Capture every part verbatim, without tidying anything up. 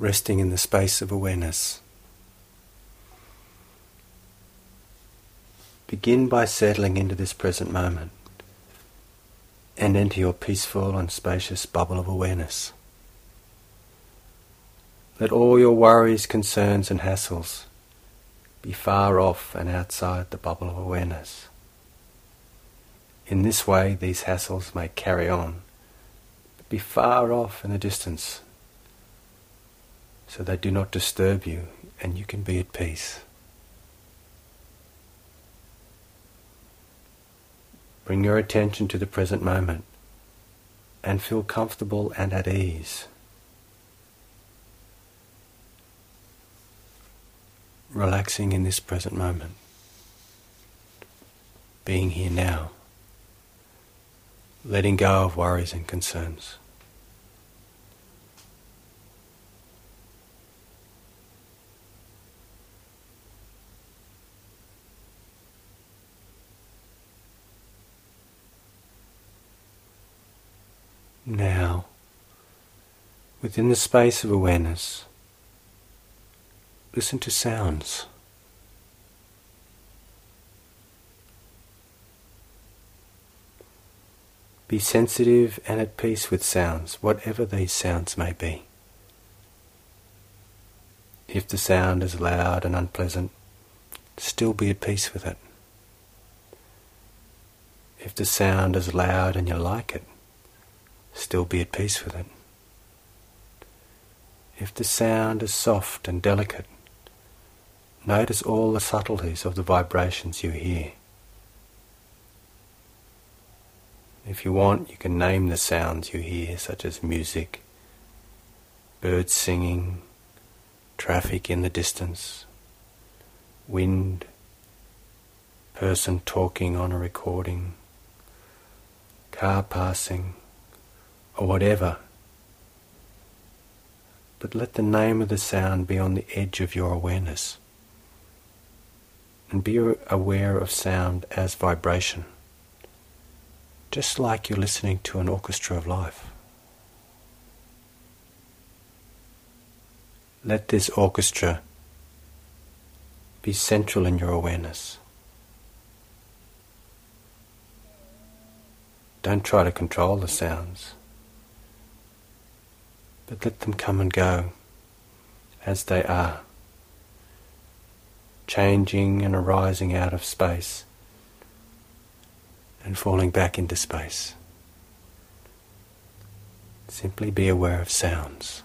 resting in the space of awareness. Begin by settling into this present moment and enter your peaceful and spacious bubble of awareness. Let all your worries, concerns and hassles be far off and outside the bubble of awareness. In this way, these hassles may carry on, but be far off in the distance, so they do not disturb you and you can be at peace. Bring your attention to the present moment and feel comfortable and at ease. Relaxing in this present moment, being here now, letting go of worries and concerns. Now, within the space of awareness, listen to sounds. Be sensitive and at peace with sounds, whatever these sounds may be. If the sound is loud and unpleasant, still be at peace with it. If the sound is loud and you like it, still be at peace with it. If the sound is soft and delicate, notice all the subtleties of the vibrations you hear. If you want, you can name the sounds you hear, such as music, birds singing, traffic in the distance, wind, person talking on a recording, car passing, or whatever. But let the name of the sound be on the edge of your awareness. And be aware of sound as vibration, just like you're listening to an orchestra of life. Let this orchestra be central in your awareness. Don't try to control the sounds, but let them come and go as they are, changing and arising out of space and falling back into space. Simply be aware of sounds.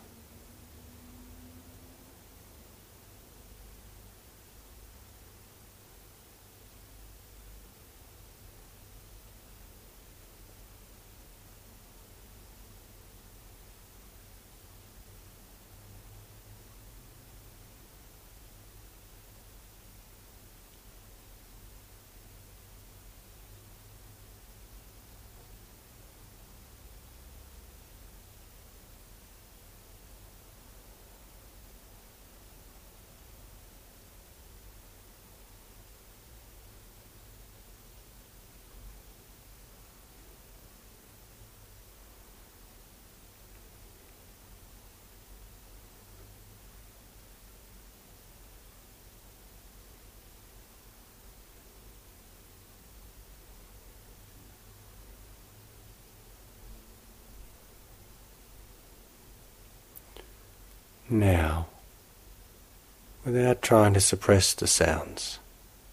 Now, without trying to suppress the sounds,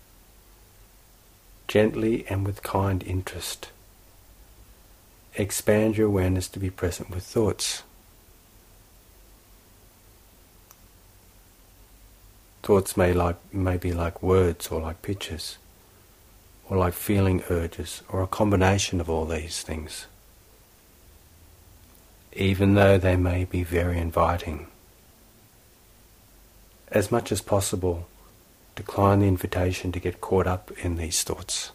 gently and with kind interest, expand your awareness to be present with thoughts. Thoughts may like may be like words or like pictures, or like feeling urges, or a combination of all these things. Even though they may be very inviting, as much as possible, decline the invitation to get caught up in these thoughts.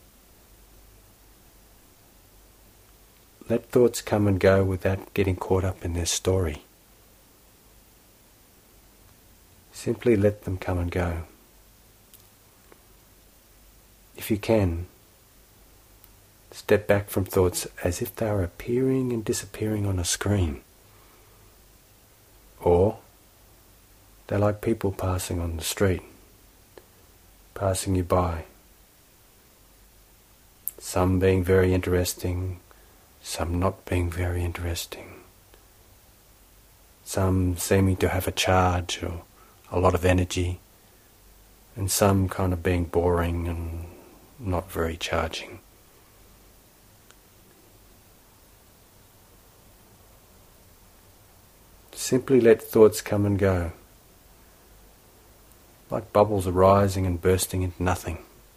Let thoughts come and go without getting caught up in their story. Simply let them come and go. If you can, step back from thoughts as if they are appearing and disappearing on a screen. Or They're like people passing on the street, passing you by. Some being very interesting, some not being very interesting. Some seeming to have a charge or a lot of energy, and some kind of being boring and not very charging. Simply let thoughts come and go, like bubbles arising and bursting into nothing.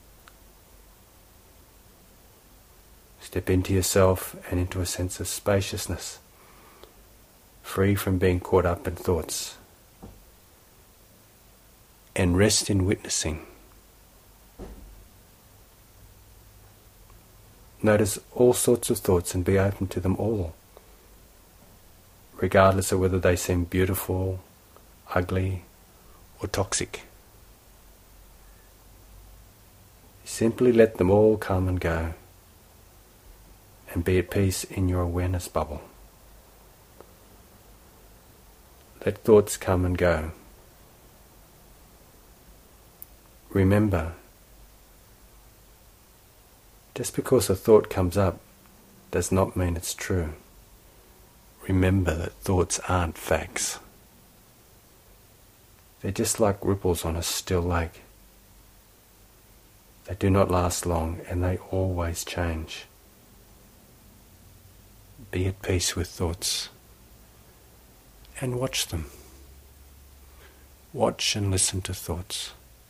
Step into yourself and into a sense of spaciousness, free from being caught up in thoughts. And rest in witnessing. Notice all sorts of thoughts and be open to them all, regardless of whether they seem beautiful, ugly, or toxic. Simply let them all come and go, and be at peace in your awareness bubble. Let thoughts come and go. Remember, just because a thought comes up does not mean it's true. Remember that thoughts aren't facts. They're just like ripples on a still lake. They do not last long and they always change. Be at peace with thoughts and watch them. Watch and listen to thoughts.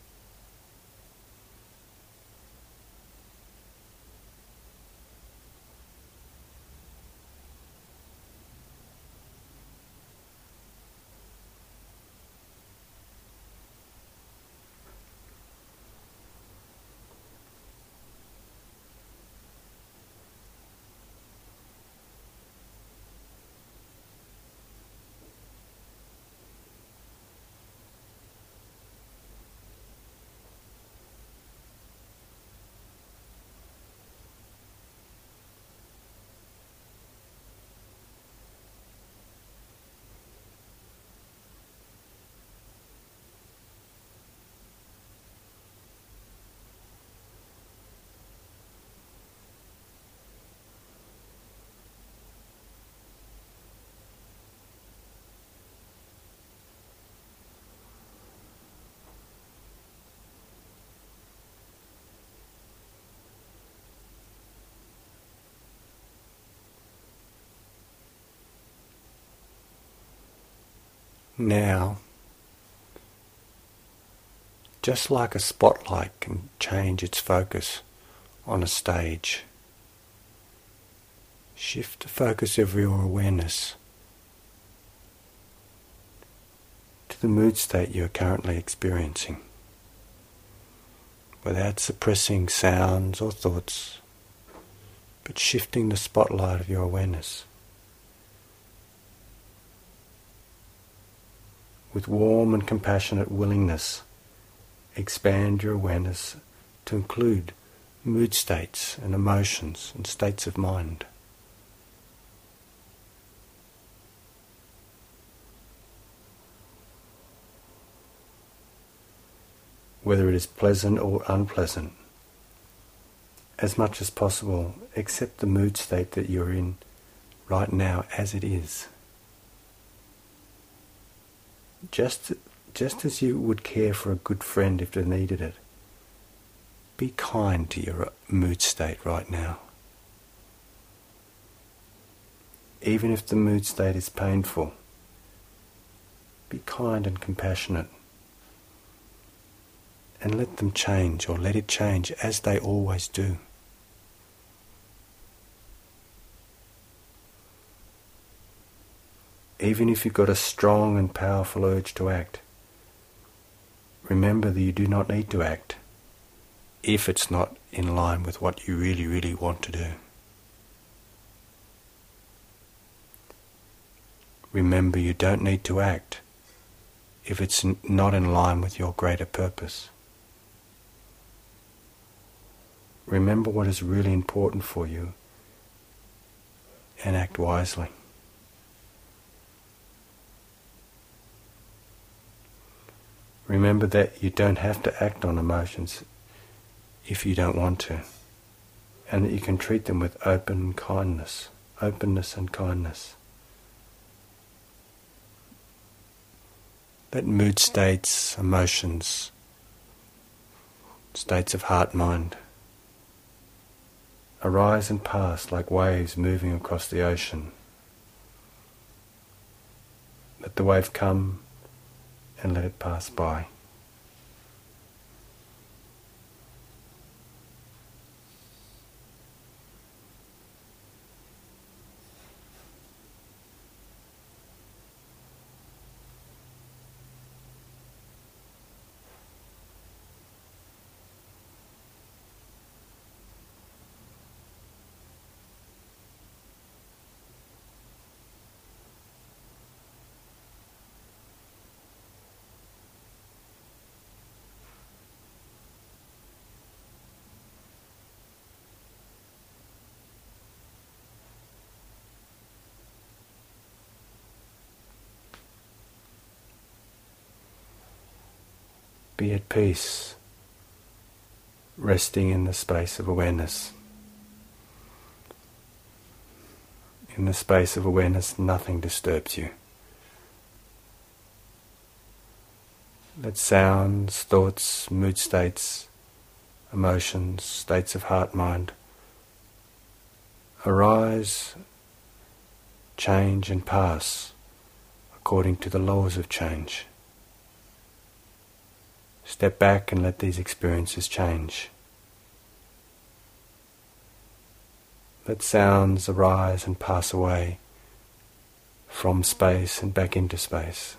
Now, just like a spotlight can change its focus on a stage, shift the focus of your awareness to the mood state you are currently experiencing, without suppressing sounds or thoughts, but shifting the spotlight of your awareness. With warm and compassionate willingness, expand your awareness to include mood states and emotions and states of mind. Whether it is pleasant or unpleasant, as much as possible, accept the mood state that you're in right now as it is. Just, just as you would care for a good friend if they needed it, be kind to your mood state right now. Even if the mood state is painful, be kind and compassionate, and let them change, or let it change as they always do. Even if you've got a strong and powerful urge to act, remember that you do not need to act if it's not in line with what you really, really want to do. Remember you don't need to act if it's not in line with your greater purpose. Remember what is really important for you and act wisely. Remember that you don't have to act on emotions if you don't want to, and that you can treat them with open kindness, openness and kindness. Let mood states, emotions, states of heart-mind arise and pass like waves moving across the ocean. Let the wave come and let it pass by. Be at peace, resting in the space of awareness. In the space of awareness, nothing disturbs you. Let sounds, thoughts, mood states, emotions, states of heart-mind arise, change and pass according to the laws of change. Step back and let these experiences change. Let sounds arise and pass away from space and back into space.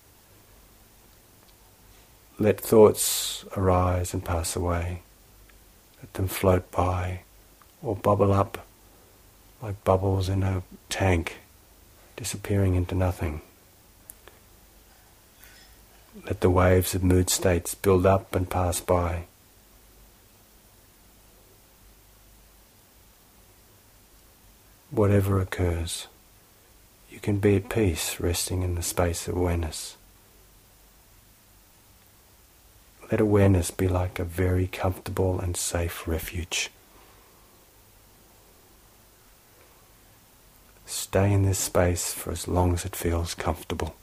Let thoughts arise and pass away. Let them float by or bubble up like bubbles in a tank, disappearing into nothing. Let the waves of mood states build up and pass by. Whatever occurs, you can be at peace, resting in the space of awareness. Let awareness be like a very comfortable and safe refuge. Stay in this space for as long as it feels comfortable.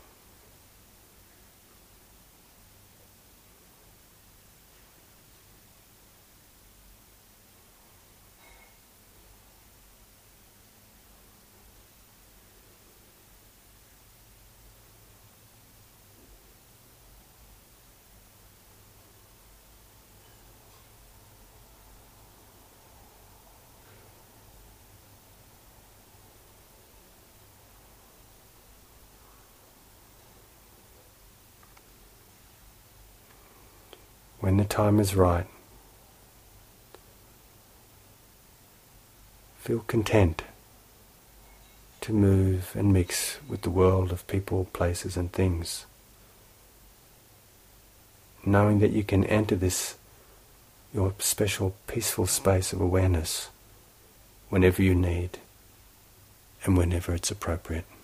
When the time is right, feel content to move and mix with the world of people, places and things, knowing that you can enter this, your special peaceful space of awareness, whenever you need and whenever it's appropriate.